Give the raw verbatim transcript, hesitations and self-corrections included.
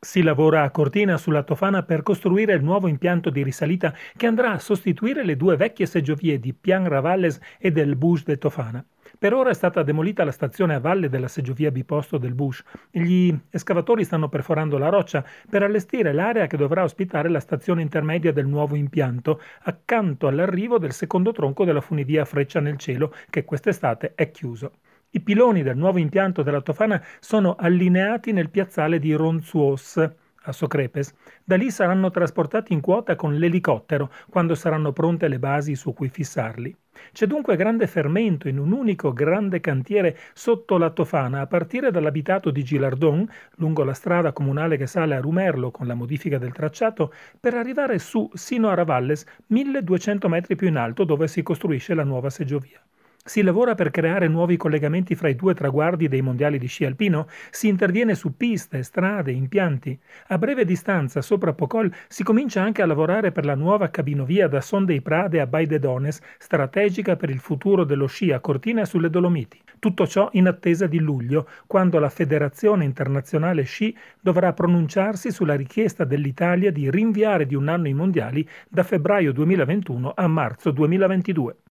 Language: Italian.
Si lavora a Cortina sulla Tofana per costruire il nuovo impianto di risalita che andrà a sostituire le due vecchie seggiovie di Pian Ravalles e del Bus de Tofana. Per ora è stata demolita la stazione a valle della seggiovia biposto del Bus. Gli escavatori stanno perforando la roccia per allestire l'area che dovrà ospitare la stazione intermedia del nuovo impianto, accanto all'arrivo del secondo tronco della funivia Freccia nel Cielo, che quest'estate è chiuso. I piloni del nuovo impianto della Tofana sono allineati nel piazzale di Ronzuos, a Socrepes. Da lì saranno trasportati in quota con l'elicottero quando saranno pronte le basi su cui fissarli. C'è dunque grande fermento in un unico grande cantiere sotto la Tofana, a partire dall'abitato di Gilardon, lungo la strada comunale che sale a Rumerlo con la modifica del tracciato, per arrivare su sino a Ravalles, milleduecento metri più in alto, dove si costruisce la nuova seggiovia. Si lavora per creare nuovi collegamenti fra i due traguardi dei mondiali di sci alpino, si interviene su piste, strade, impianti. A breve distanza, sopra Pocol, si comincia anche a lavorare per la nuova cabinovia da Son dei Prade a Baie de Dones, strategica per il futuro dello sci a Cortina e sulle Dolomiti. Tutto ciò in attesa di luglio, quando la Federazione Internazionale Sci dovrà pronunciarsi sulla richiesta dell'Italia di rinviare di un anno i mondiali da febbraio duemilaventuno a marzo duemilaventidue.